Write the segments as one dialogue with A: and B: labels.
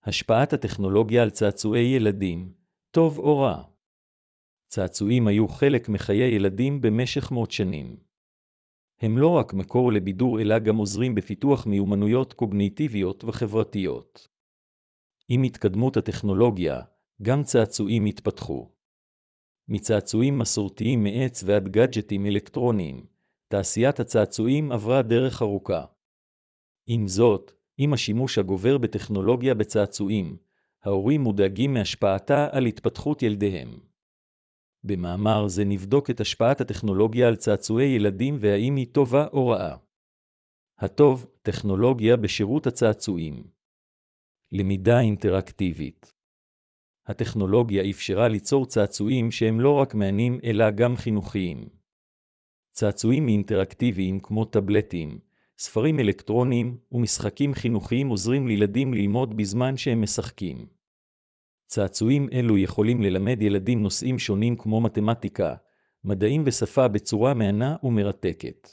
A: השפעת הטכנולוגיה על צעצועי ילדים, טוב או רע. צעצועים היו חלק מחיי ילדים במשך מאות שנים. הם לא רק מקור לבידור אלא גם עוזרים בפיתוח מיומנויות קוגניטיביות וחברתיות. עם התקדמות הטכנולוגיה, גם צעצועים התפתחו. מצעצועים מסורתיים מעץ ועד גאדג'טים אלקטרוניים, תעשיית הצעצועים עברה דרך ארוכה. עם זאת, עם השימוש הגובר בטכנולוגיה בצעצועים, ההורים מודאגים מהשפעתה על התפתחות ילדיהם. במאמר זה נבדוק את השפעת הטכנולוגיה על צעצועי ילדים והאם היא טובה או רעה. הטוב, טכנולוגיה בשירות הצעצועים. למידה אינטראקטיבית. הטכנולוגיה אפשרה ליצור צעצועים שהם לא רק מעניינים אלא גם חינוכיים. צעצועים אינטראקטיביים כמו טאבלטים, ספרים אלקטרוניים ומשחקים חינוכיים עוזרים לילדים ללמוד בזמן שהם משחקים. צעצועים אלו יכולים ללמד ילדים נושאים שונים כמו מתמטיקה, מדעים ושפה בצורה מעניינת ומרתקת.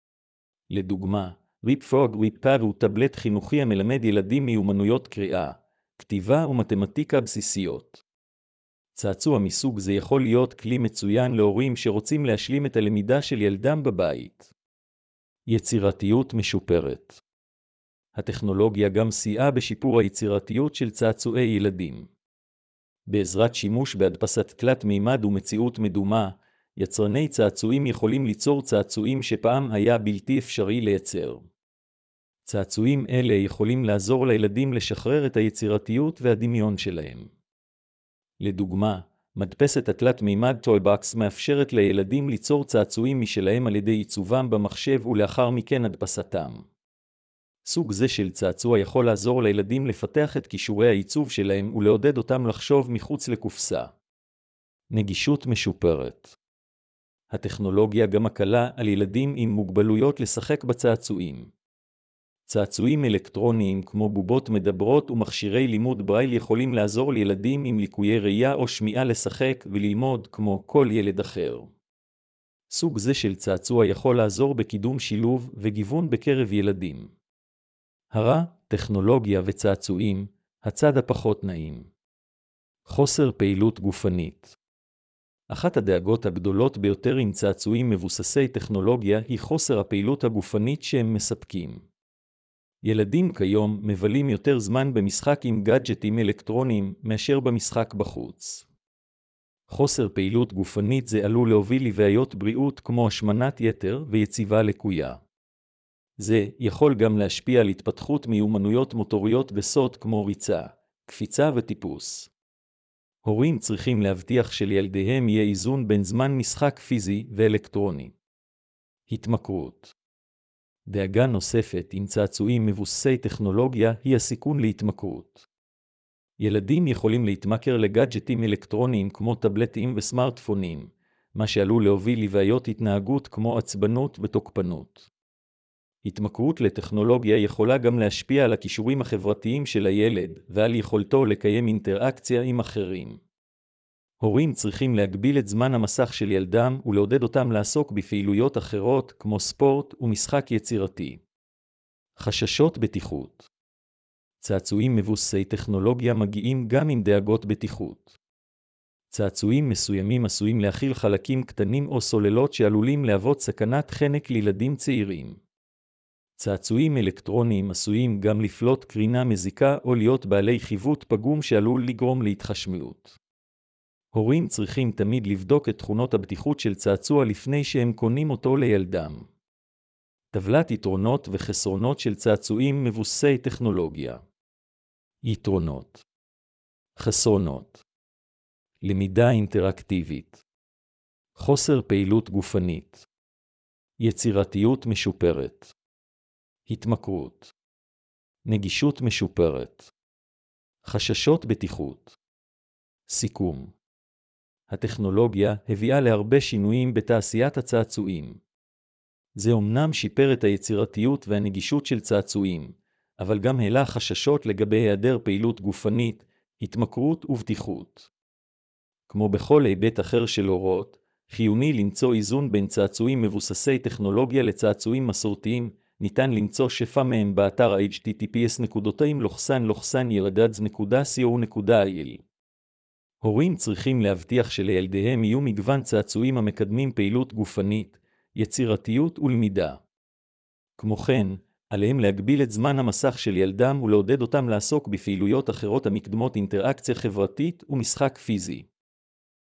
A: לדוגמה, ריפפרוג ריפפד הוא טאבלט חינוכי המלמד ילדים מיומנויות קריאה, כתיבה ומתמטיקה בסיסיות. צעצוע מסוג זה יכול להיות כלי מצוין להורים שרוצים להשלים את הלמידה של ילדם בבית. יצירתיות משופרת. הטכנולוגיה גם סייעה בשיפור היצירתיות של צעצועי ילדים. בעזרת שימוש בהדפסת תלת מימד ומציאות מדומה, יצרני צעצועים יכולים ליצור צעצועים שפעם היה בלתי אפשרי לייצר. צעצועים אלה יכולים לעזור לילדים לשחרר את היצירתיות והדמיון שלהם. לדוגמה, מדפסת התלת מימד טויבוקס מאפשרת לילדים ליצור צעצועים משלהם על ידי עיצובם במחשב ולאחר מכן הדפסתם. סוג זה של צעצוע יכול לעזור לילדים לפתח את כישורי העיצוב שלהם ולעודד אותם לחשוב מחוץ לקופסה. נגישות משופרת. הטכנולוגיה גם מקלה על ילדים עם מוגבלויות לשחק בצעצועים. צעצועים אלקטרוניים כמו בובות מדברות ומכשירי לימוד ברייל יכולים לעזור לילדים עם ליקויי ראייה או שמיעה לשחק וללמוד כמו כל ילד אחר. סוג זה של צעצוע יכול לעזור בקידום שילוב וגיוון בקרב ילדים. הרע, טכנולוגיה וצעצועים, הצד הפחות נעים. חוסר פעילות גופנית. אחת הדאגות הגדולות ביותר עם צעצועים מבוססי טכנולוגיה היא חוסר הפעילות הגופנית שהם מספקים. ילדים כיום מבלים יותר זמן במשחק עם גאדג'טים אלקטרוניים מאשר במשחק בחוץ. חוסר פעילות גופנית זה עלול להוביל לבעיות בריאות כמו השמנת יתר ויציבה לקויה. זה יכול גם להשפיע על התפתחות מיומנויות מוטוריות בסוד כמו ריצה, קפיצה וטיפוס. הורים צריכים להבטיח שלילדיהם יהיה איזון בין זמן משחק פיזי ואלקטרוני. התמכרות. דאגה נוספת עם צעצועים מבוססי טכנולוגיה היא הסיכון להתמכרות. ילדים יכולים להתמכר לגאדג'טים אלקטרוניים כמו טאבלטים וסמארטפונים, מה שעלול להוביל לבעיות התנהגות כמו עצבנות ותוקפנות. התמכרות לטכנולוגיה יכולה גם להשפיע על הכישורים החברתיים של הילד ועל יכולתו לקיים אינטראקציה עם אחרים. הורים צריכים להגביל את זמן המסך של ילדם ולעודד אותם לעסוק בפעילויות אחרות כמו ספורט ומשחק יצירתי. חששות בטיחות. צעצועים מבוססי טכנולוגיה מגיעים גם עם דאגות בטיחות. צעצועים מסוימים עשויים להכיל חלקים קטנים או סוללות שעלולים להוות סכנת חנק לילדים צעירים. צעצועים אלקטרוניים עשויים גם לפלוט קרינה מזיקה או להיות בעלי חיווט פגום שעלול לגרום להתחשמלות. הורים צריכים תמיד לבדוק את תכונות הבטיחות של צעצוע לפני שהם קונים אותו לילדם. טבלת יתרונות וחסרונות של צעצועים מבוססי טכנולוגיה. יתרונות. חסרונות. למידה אינטראקטיבית. חוסר פעילות גופנית. יצירתיות משופרת. התמכרות. נגישות משופרת. חששות בטיחות. סיכום. הטכנולוגיה הביאה להרבה שינויים בתעשיית הצעצועים. זה אומנם שיפר את היצירתיות והנגישות של צעצועים, אבל גם העלה חששות לגבי היעדר פעילות גופנית, התמכרות ובטיחות. כמו בכל היבט אחר של הוראות, חיוני למצוא איזון בין צעצועים מבוססי טכנולוגיה לצעצועים מסורתיים, ניתן למצוא שפע מהם באתר https://ילדדz.co.il. הורים צריכים להבטיח שלילדיהם יהיו מגוון צעצועים המקדמים פעילות גופנית, יצירתיות ולמידה. כמו כן, עליהם להגביל את זמן המסך של ילדם ולעודד אותם לעסוק בפעילויות אחרות המקדמות אינטראקציה חברתית ומשחק פיזי.